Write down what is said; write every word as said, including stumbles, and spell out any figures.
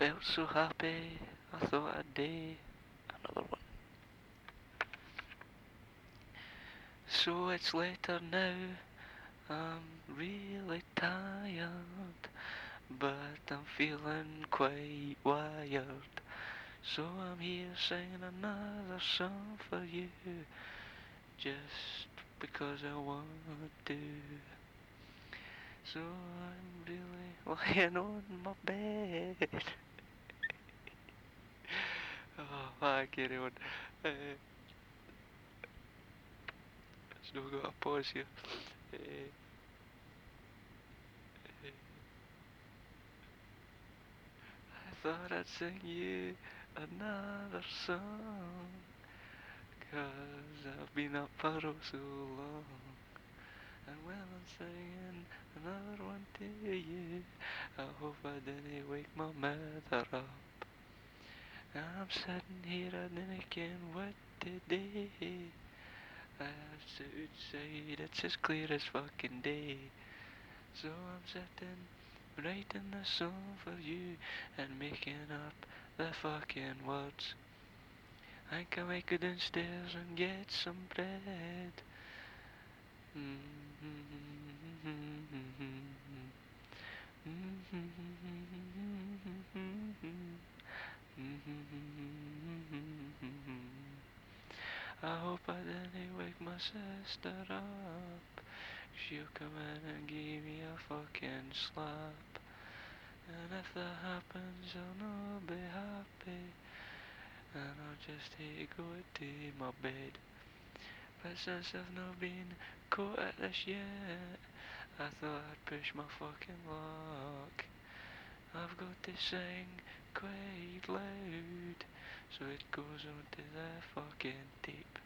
felt so happy, I thought I'd do another one. So it's later now, I'm really tired, but I'm feeling quite wired. So I'm here singing another song for you, just because I want to. So I'm really lying on my bed. Oh, I carry on. Uh, still got a pause here. Uh, uh, I thought I'd sing you another song, 'cause I've been up for oh so long. And when I'm singing another one to you, I hope I didn't wake my mother up. I'm sitting here, I didn't care what to do. Outside, it's as clear as fucking day. So I'm sitting, writing a song for you and making up the fucking words. I can make it downstairs and get some bread. I hope I didn't wake my sister up. She'll come in and give me a fucking slap. And if that happens, I'll not be happy. And I'll just hate go to my bed. But since I've not been caught at this yet, I thought I'd push my fucking luck. I've got to sing quite loud, so it goes onto the fucking tape.